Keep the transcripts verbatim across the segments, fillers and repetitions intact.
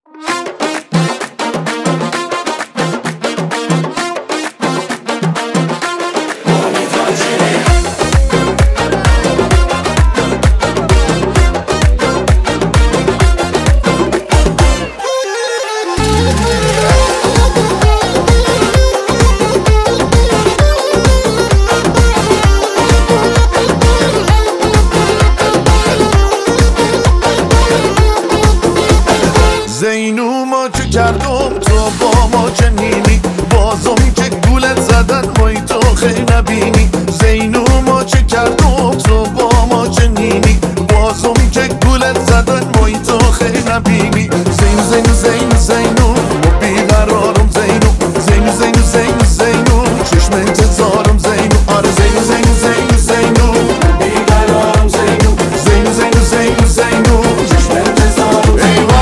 زینو ما چه کردم تو با ما چنینی، بازم که گولت زدن وای تو خیلی نبینی. زینو ما چه کردم تو با ما چنینی، بازم که گولت زدن وای تو خیلی نبینی. زینو زینو زینو زینو ما بیقرارم زینو، زینو زینو زینو زینو چشم انتظارم زینو. آره زینو زینو زینو زینو بیقرارم زینو، زینو زینو زینو زینو چشم انتظارم زینو.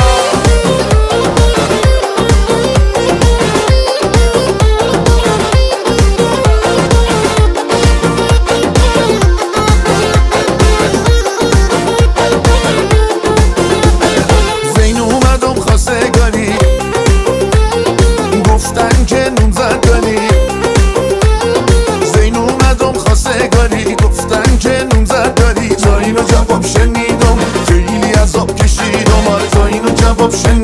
گفتن که نون زدنی، زین اومدم خواستگاری، گفتن که نون زدنی. تا اینو جواب شنیدم خیلی عذاب کشیدم، آره تا اینو جواب شنیدم